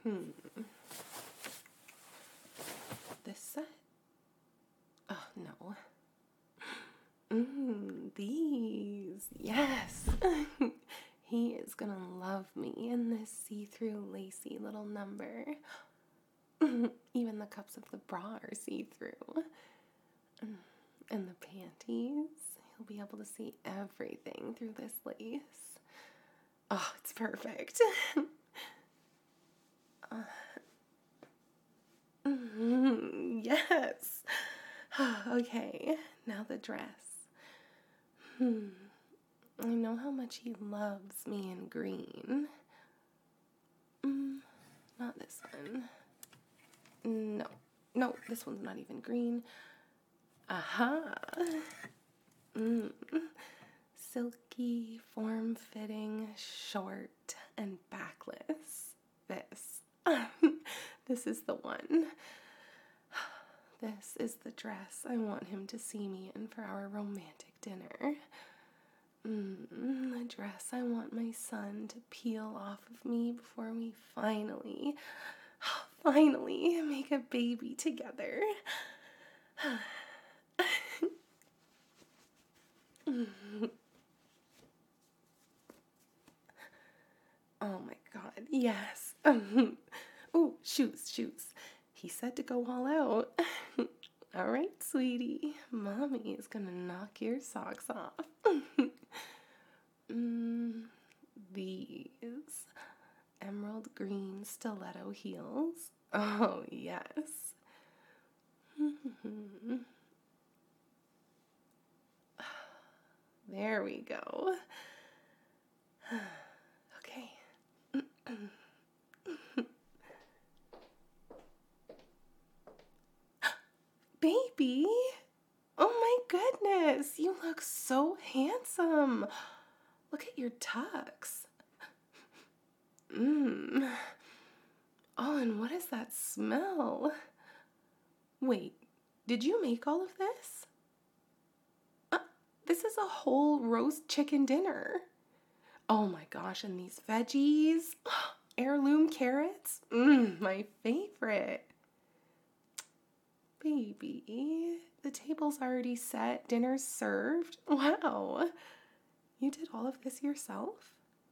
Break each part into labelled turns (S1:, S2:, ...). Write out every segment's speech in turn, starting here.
S1: This set? Oh, no. These. Yes. He is gonna love me in this see-through lacy little number. Even the cups of the bra are see-through. And the panties. He'll be able to see everything through this lace. Oh, it's perfect. Yes. Okay, now the dress. I know how much he loves me in green. Not this one. No, this one's not even green. Aha. Silky, form-fitting, short, and backless. This is the one. This is the dress I want him to see me in for our romantic dinner. The dress I want my son to peel off of me before we finally make a baby together. Oh my God, yes. Oh, shoes. He said to go all out. All right, sweetie. Mommy is gonna knock your socks off. These emerald green stiletto heels. Oh, yes. There we go. Okay. Baby, oh my goodness, you look so handsome. Look at your tucks. Oh, and what is that smell? Wait, did you make all of this? This is a whole roast chicken dinner. Oh my gosh, and these veggies, heirloom carrots, my favorite. Baby, the table's already set, dinner's served. Wow, you did all of this yourself?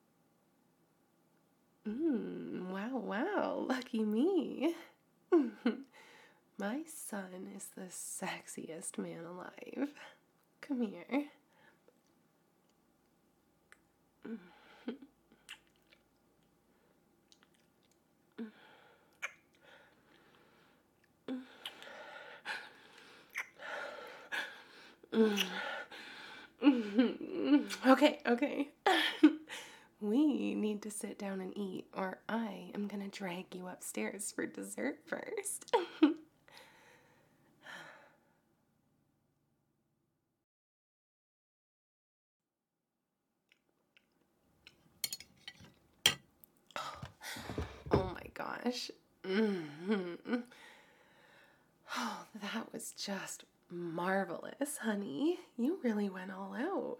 S1: Wow, lucky me. My son is the sexiest man alive. Come here. Okay. We need to sit down and eat, or I am gonna drag you upstairs for dessert first. Oh my gosh. Oh, that was just marvelous, honey. You really went all out.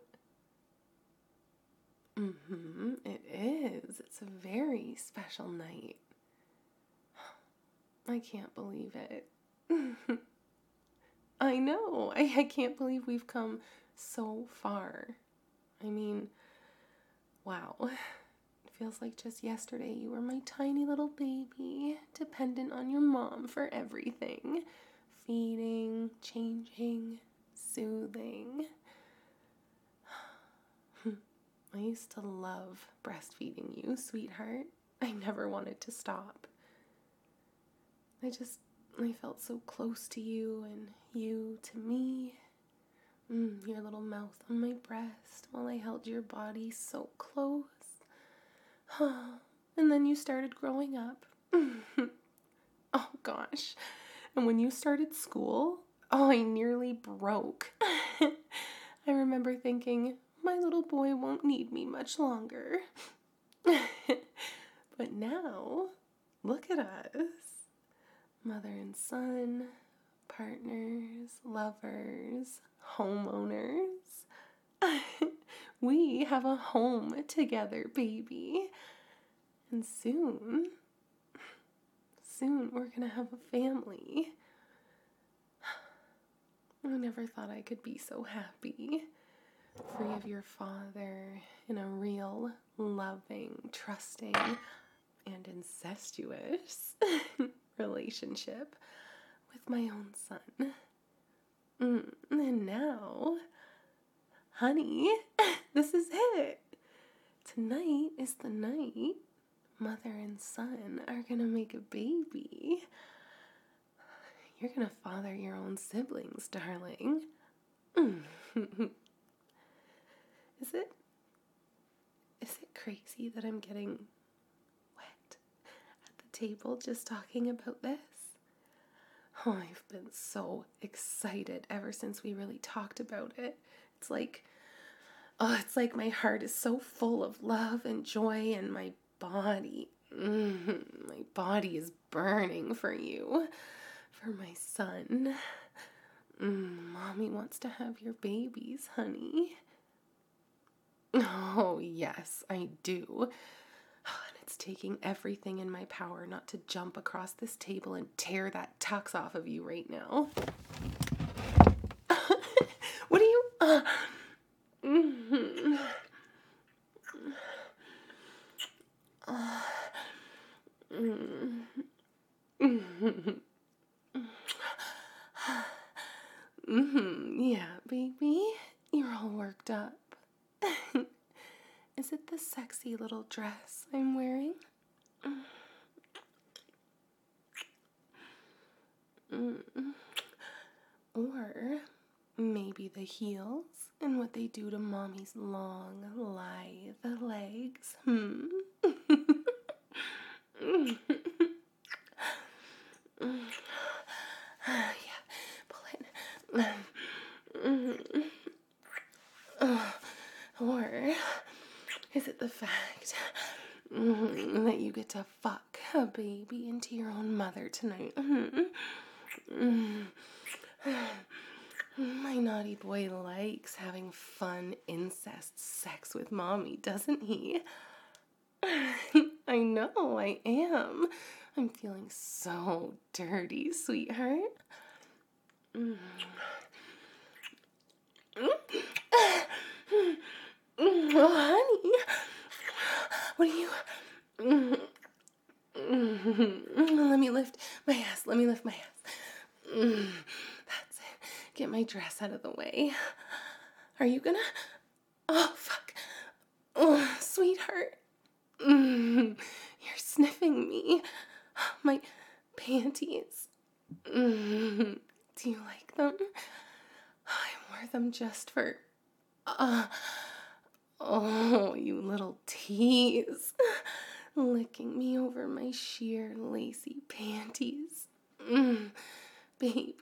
S1: It is. It's a very special night. I can't believe it. I know. I can't believe we've come so far. I mean, wow. It feels like just yesterday you were my tiny little baby, dependent on your mom for everything. Feeding, changing, soothing. I used to love breastfeeding you, sweetheart. I never wanted to stop. I felt so close to you and you to me. Your little mouth on my breast while I held your body so close. And then you started growing up. Oh gosh. And when you started school, I nearly broke. I remember thinking, my little boy won't need me much longer. But now, look at us. Mother and son, partners, lovers, homeowners. We have a home together, baby. And soon, soon we're going to have a family. I never thought I could be so happy. Free of your father, in a real, loving, trusting, and incestuous relationship with my own son. And now, honey, this is it. Tonight is the night mother and son are gonna make a baby. You're gonna father your own siblings, darling. Is it crazy that I'm getting wet at the table just talking about this? Oh, I've been so excited ever since we really talked about it. It's like my heart is so full of love and joy, and my body is burning for you, for my son. Mommy wants to have your babies, honey. Oh, yes, I do. And it's taking everything in my power not to jump across this table and tear that tux off of you right now. What are you... Yeah, baby, you're all worked up. Is it the sexy little dress I'm wearing? Or maybe the heels and what they do to mommy's long, lithe legs? Yeah, pull it. Or is it the fact that you get to fuck a baby into your own mother tonight? My naughty boy likes having fun incest sex with mommy, doesn't he? I know, I am. I'm feeling so dirty, sweetheart. Oh, honey. What are you... Let me lift my ass. That's it. Get my dress out of the way. Are you gonna... Oh, fuck. Oh, sweetheart. You're sniffing me. My panties. Do you like them? I wore them just for... Oh, you little tease. Licking me over my sheer, lacy panties. Baby,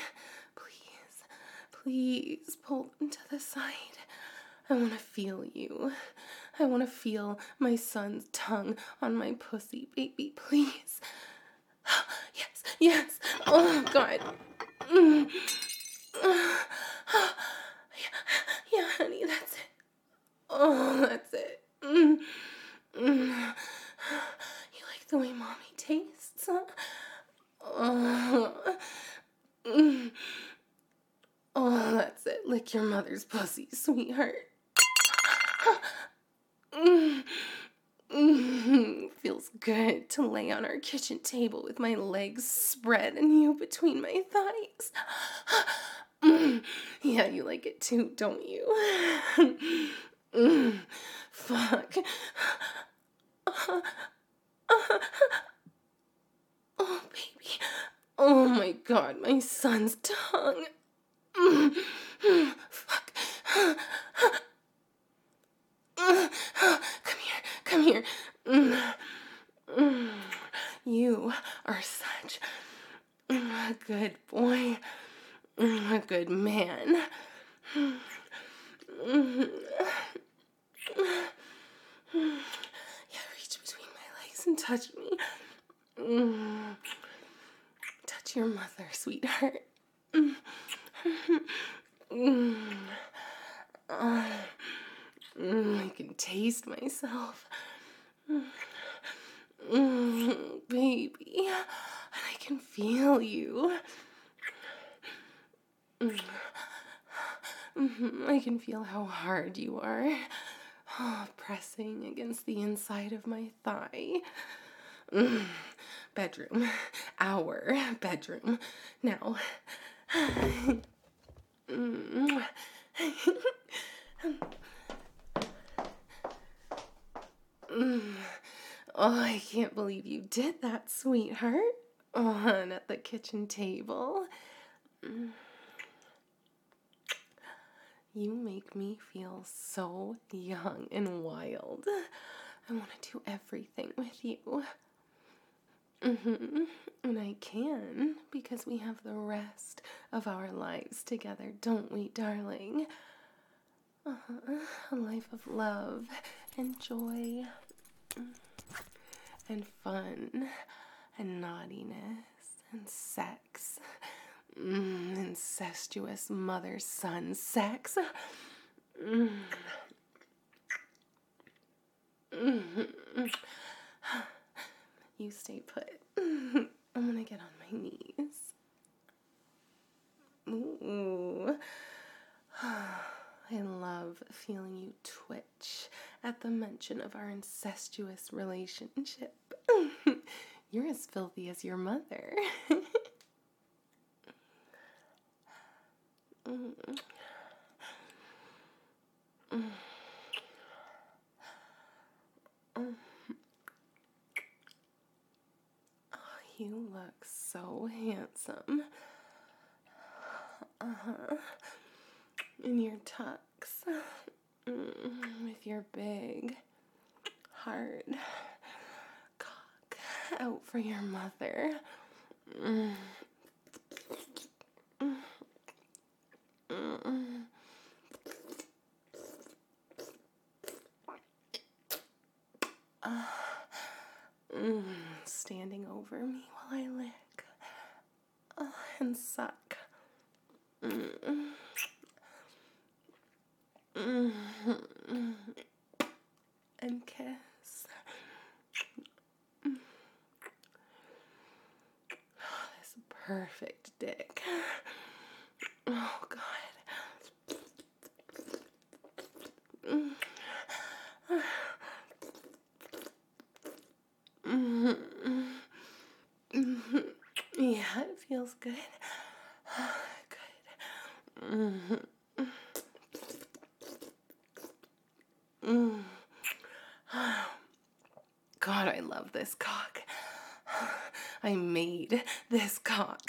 S1: please pull them to the side. I want to feel you. I want to feel my son's tongue on my pussy, baby, please. Yes. Oh, God. Yeah, honey, that's it. Oh, that's it. You like the way mommy tastes? Oh, that's it. Lick your mother's pussy, sweetheart. Feels good to lay on our kitchen table with my legs spread and you between my thighs. Yeah, you like it too, don't you? Fuck. Oh, baby. Oh my God, my son's tongue. Fuck. Come here. You are such a good boy, a good man. Yeah, reach between my legs and touch me. Touch your mother, sweetheart. I can taste myself. Baby. feel you. I can feel how hard you are. Pressing against the inside of my thigh. Bedroom. Our bedroom. Now. Oh, I can't believe you did that, sweetheart. Oh, and at the kitchen table. You make me feel so young and wild. I want to do everything with you. And I can because we have the rest of our lives together, don't we, darling? A life of love and joy and fun and naughtiness and sex. Incestuous mother-son sex. You stay put. I'm gonna get on my knees. Ooh. I love feeling you twitch at the mention of our incestuous relationship. You're as filthy as your mother. You look so handsome. In your tux. With your big, hard cock out for your mother. Standing over me while I lick and suck. And kiss. This perfect dick. Oh, God. Yeah, it feels good. Good. God, I love this cock. I made this cock.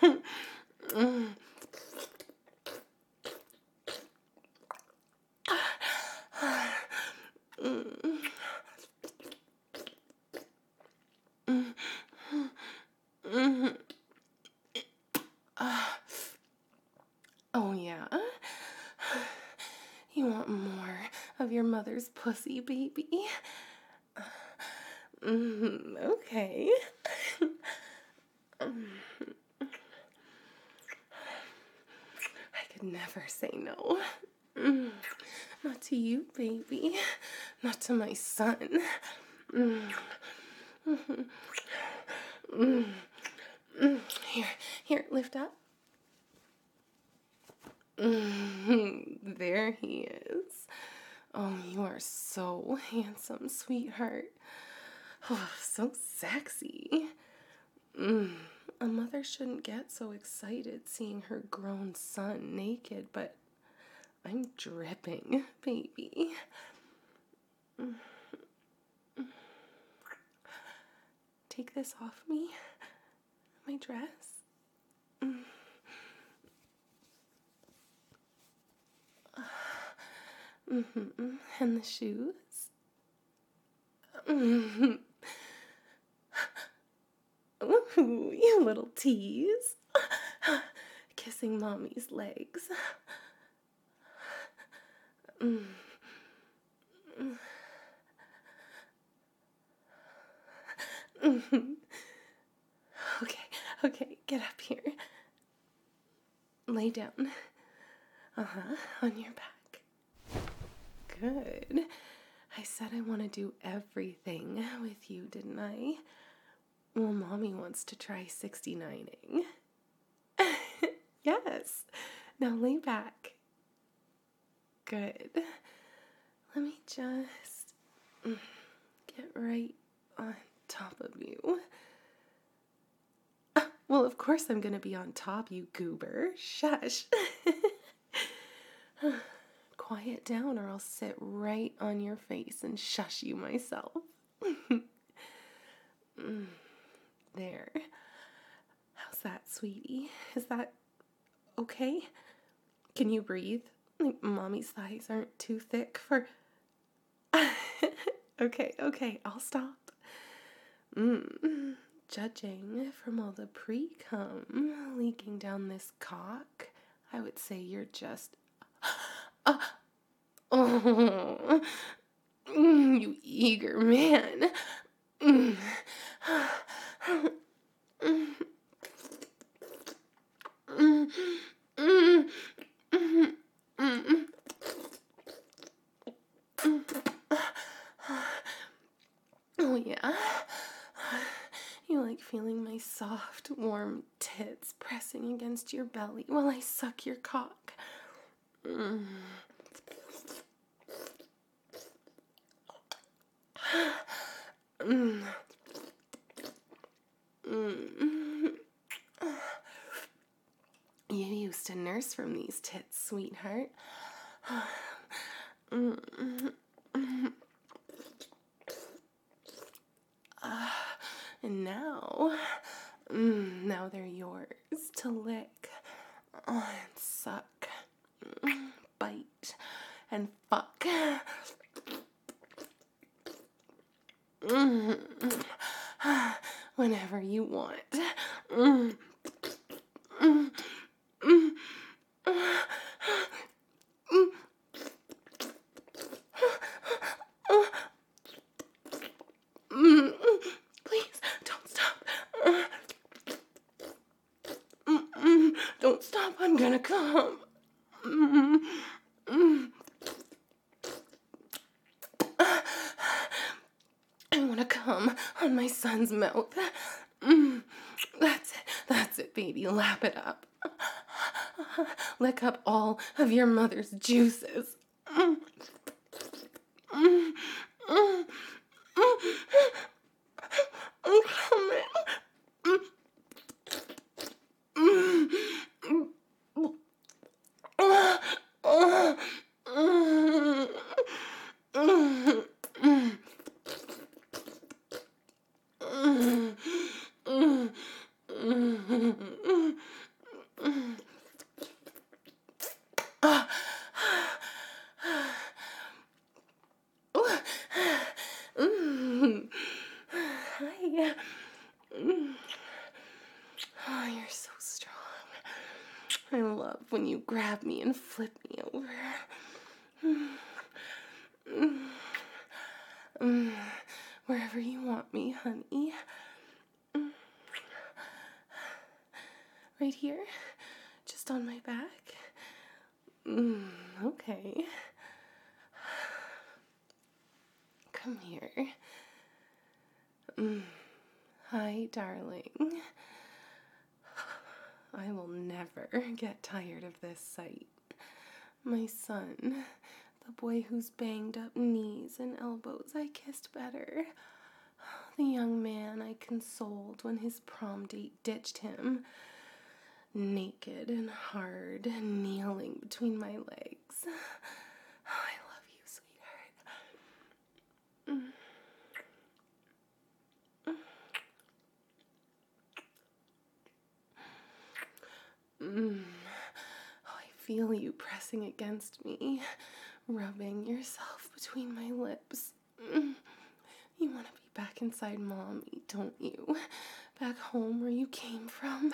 S1: Oh, yeah? You want more of your mother's pussy, baby? Okay. I could never say no. Not to you, baby. Not to my son. Here, lift up. There he is. Oh, you are so handsome, sweetheart. Oh, so sexy. A mother shouldn't get so excited seeing her grown son naked, but I'm dripping, baby. Take this off me, my dress. And the shoes. Ooh, you little tease. Kissing mommy's legs. Okay, get up here. Lay down. On your back. Good. I said I want to do everything with you, didn't I? Well, Mommy wants to try 69ing. Yes. Now lay back. Good. Let me just get right on top of you. Well, of course I'm going to be on top, you goober. Shush. Quiet down or I'll sit right on your face and shush you myself. There. How's that, sweetie? Is that okay? Can you breathe? Like, Mommy's thighs aren't too thick for... Okay, I'll stop. Judging from all the pre-cum leaking down this cock, I would say you're just... Oh, you eager man. Oh, yeah. You like feeling my soft, warm tits pressing against your belly while I suck your cock. You used to nurse from these tits, sweetheart. And now they're yours to lick and suck, bite, and fuck. Whenever you want. Please, don't stop. Don't stop, I'm gonna come. I wanna come on my son's mouth. That's it, baby, lap it up. Lick up all of your mother's juices. I'm coming. Hi. Oh, you're so strong. I love when you grab me and flip me over. Wherever you want me, honey. Right here? Just on my back? Okay. Come here. Hi, darling. I will never get tired of this sight. My son, the boy whose banged up knees and elbows I kissed better. The young man I consoled when his prom date ditched him. Naked and hard, kneeling between my legs. I love you, sweetheart. Oh, I feel you pressing against me, rubbing yourself between my lips. You want to be back inside Mommy, don't you? Back home where you came from.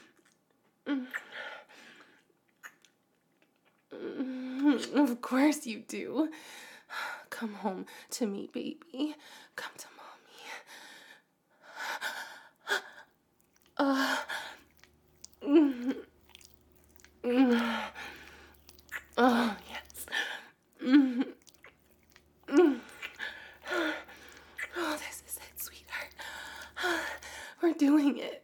S1: Of course you do. Come home to me, baby. Come to Mommy. Oh, yes. Oh, this is it, sweetheart. We're doing it.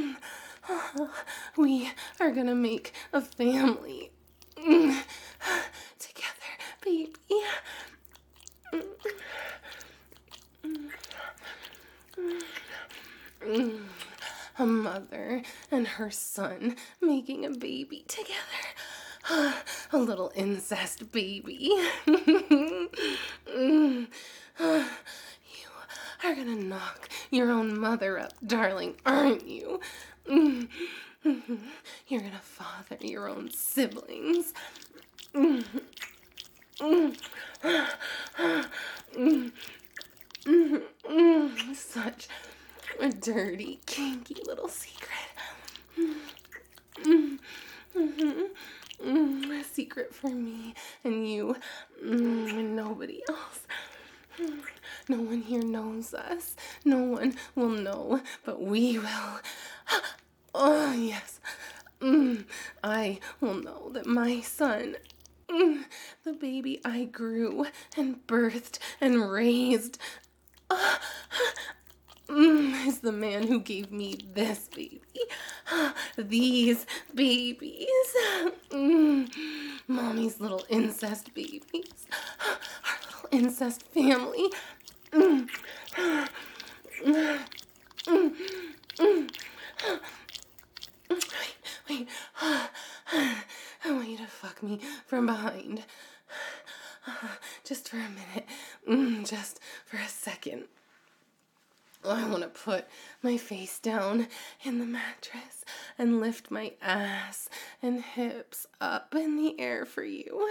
S1: We are gonna make a family. Together, baby. A mother and her son making a baby together. A little incest baby. You are gonna knock your own mother up, darling, aren't you? You're gonna father your own siblings. Such a dirty, kinky little secret. A secret for me and you and nobody else. No one here knows us. No one will know, but we will. Oh, yes. I will know that my son, the baby I grew and birthed and raised, is the man who gave me this baby. These babies. Mommy's little incest babies. Our little incest family. Wait. I want you to fuck me from behind. Just for a minute. Just for a second. I want to put my face down in the mattress and lift my ass and hips up in the air for you.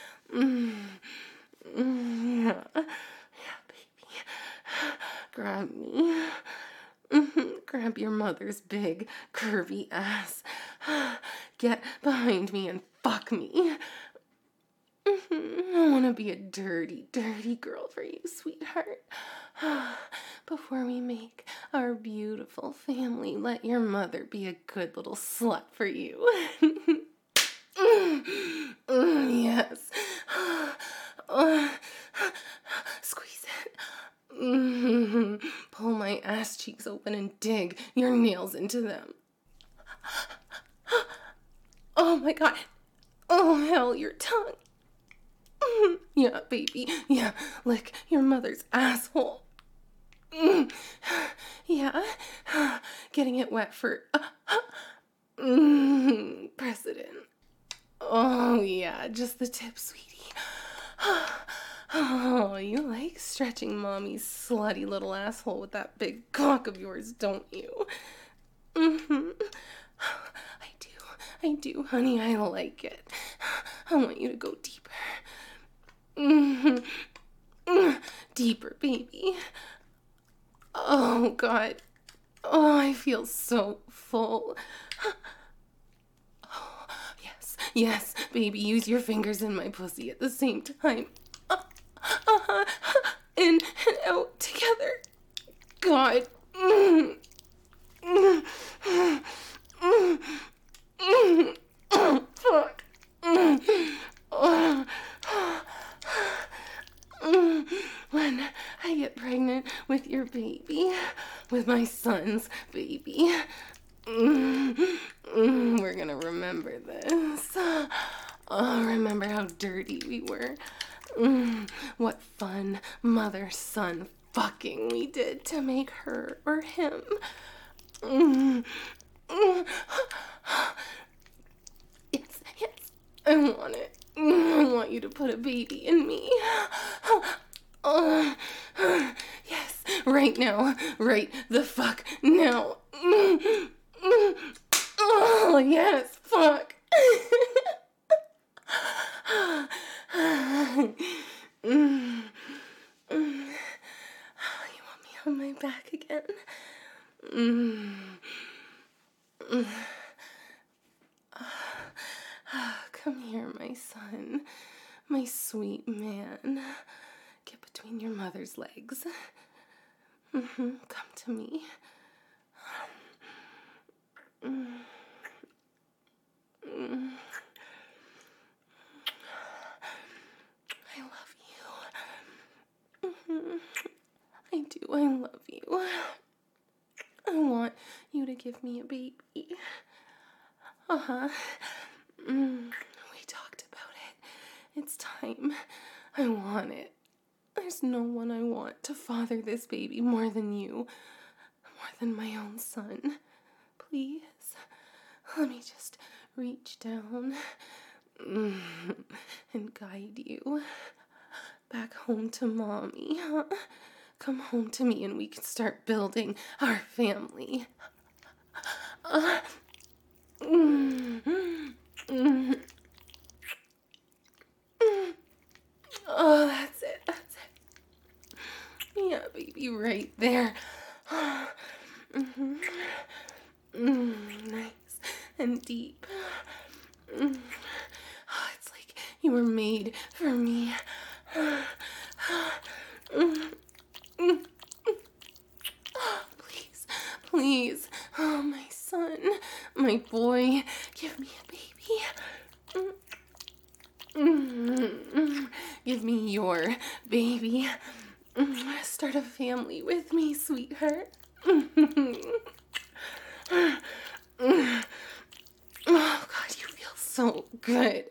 S1: Yeah, baby. Grab me. Grab your mother's big, curvy ass. Get behind me and fuck me. I want to be a dirty, dirty girl for you, sweetheart. Before we make our beautiful family, let your mother be a good little slut for you. Yes. Squeeze it. Pull my ass cheeks open and dig your nails into them. Oh my God. Oh hell, your tongue. Yeah, baby. Yeah, lick your mother's asshole. Yeah, getting it wet for precedent. Oh yeah, just the tip, sweetie. Oh, you like stretching mommy's slutty little asshole with that big cock of yours, don't you? I do, honey, I like it. I want you to go deeper. Deeper, baby. Oh, God. Oh, I feel so full. Oh, yes, baby, use your fingers in my pussy at the same time. In and out together. God. Oh, fuck. When I get pregnant with your baby, with my son's baby, we're gonna remember this. Oh, remember how dirty we were. What fun mother-son fucking we did to make her or him. Yes, I want it. I want you to put a baby in me. Yes, right now. Right the fuck now. Oh, yes, fuck. You want me on my back again? Come here, my son. My sweet man. Get between your mother's legs. Come to me. I love you. I do. I love you. I want give me a baby. Uh-huh. We talked about it. It's time. I want it. There's no one I want to father this baby more than you. More than my own son. Please, let me just reach down and guide you back home to Mommy. Come home to me and we can start building our family. Oh, that's it. That's it. Yeah, baby, right there. Nice and deep. It's like you were made for me. Please, please. Oh, my son, my boy, give me a baby. Give me your baby. Start a family with me, sweetheart. Oh, God, you feel so good.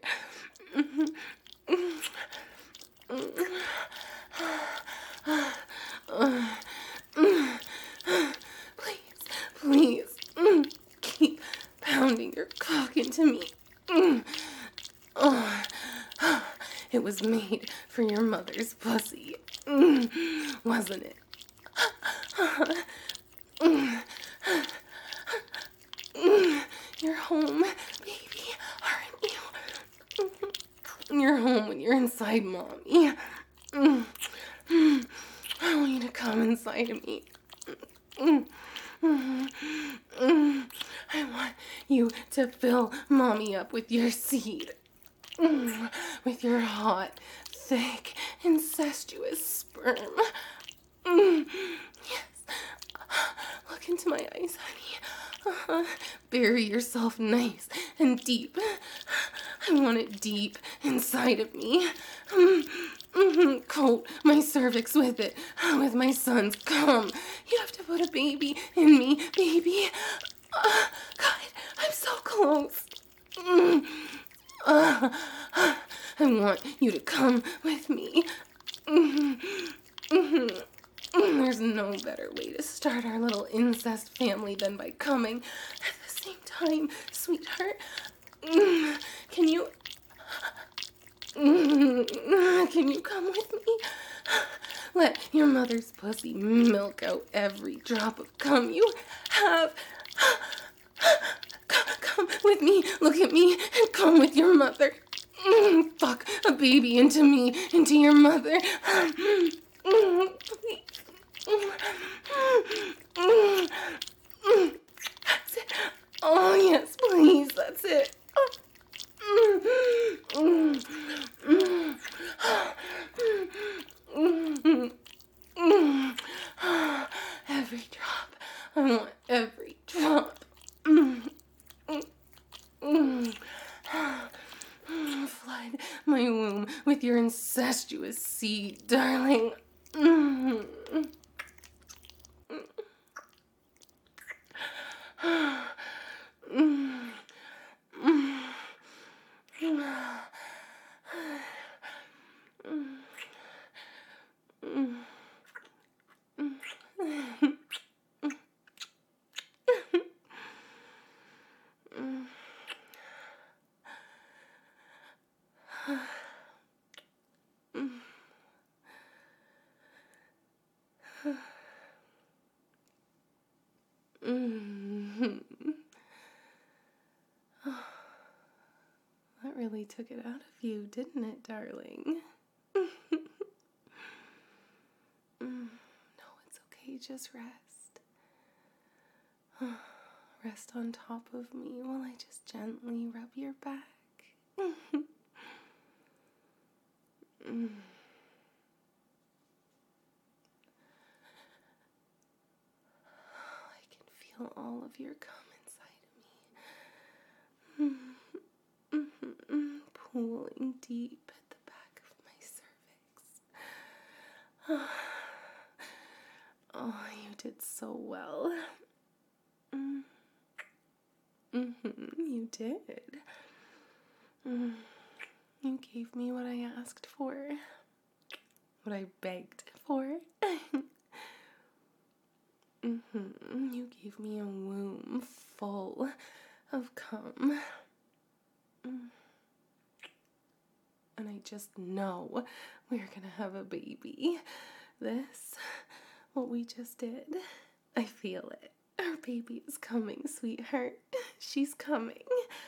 S1: Please, please, keep pounding your cock into me. Oh, it was made for your mother's pussy, wasn't it? You're home, baby, aren't you? You're home when you're inside Mommy. I want you to come inside of me. I want you to fill Mommy up with your seed. With your hot, thick, incestuous sperm. Yes. Look into my eyes, honey. Bury yourself nice and deep. I want it deep inside of me. Coat my cervix with it, with my son's cum. You have to put a baby in me, baby. God, I'm so close. I want you to come with me. There's no better way to start our little incest family than by coming at the same time, sweetheart. Can you come with me? Let your mother's pussy milk out every drop of cum you have. Come with me, look at me, and come with your mother. Fuck a baby into me, into your mother. Please. That's it. Oh, yes, please, that's it. Every drop. I want every drop. Flood my womb with your incestuous seed, darling. That really took it out of you, didn't it, darling? No, it's okay. Just rest. Rest on top of me while I just gently rub your back. I can feel all of your cum inside of me. Pooling deep at the back of my cervix. Oh, you did so well. You did. Mm, you gave me what I asked for, what I begged for. You gave me a womb full of cum. And I just know we're gonna have a baby. This, what we just did, I feel it. Our baby is coming, sweetheart. She's coming.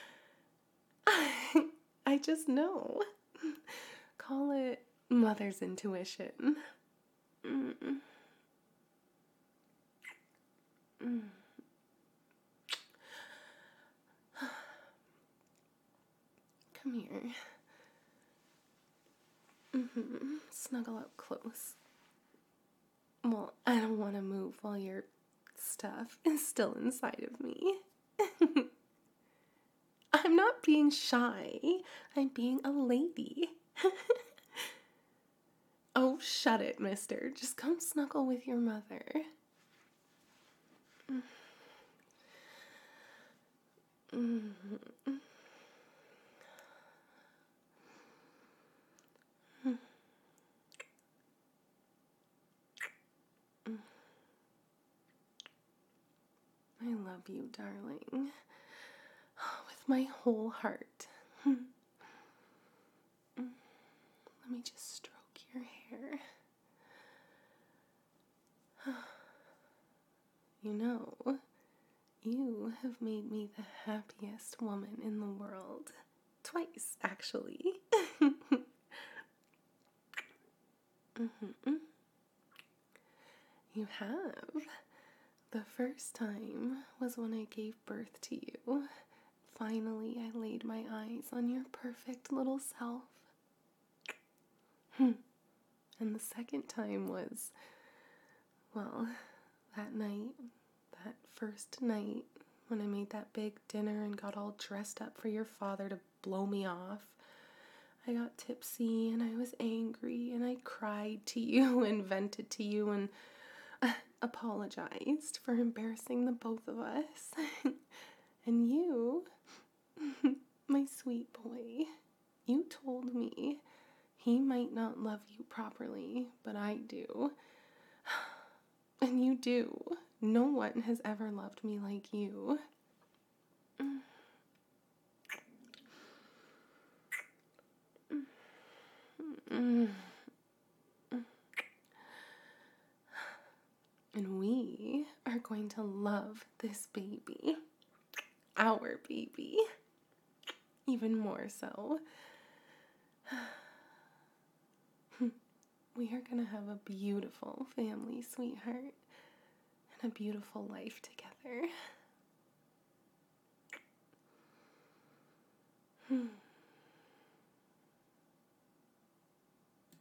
S1: I just know. Call it mother's intuition. Mm. Mm. Come here. Snuggle up close. Well, I don't want to move while your stuff is still inside of me. I'm not being shy. I'm being a lady. Oh, shut it, mister. Just come snuggle with your mother. I love you, darling. With my whole heart. Let me just stroke your hair. You know, you have made me the happiest woman in the world. Twice, actually. You have. The first time was when I gave birth to you. Finally, I laid my eyes on your perfect little self. And the second time was, well, that night, that first night, when I made that big dinner and got all dressed up for your father to blow me off. I got tipsy and I was angry and I cried to you and vented to you and apologized for embarrassing the both of us. And you, my sweet boy, you told me he might not love you properly, but I do. And you do. No one has ever loved me like you. And we are going to love this baby. Our baby. Even more so. We are going to have a beautiful family, sweetheart. And a beautiful life together.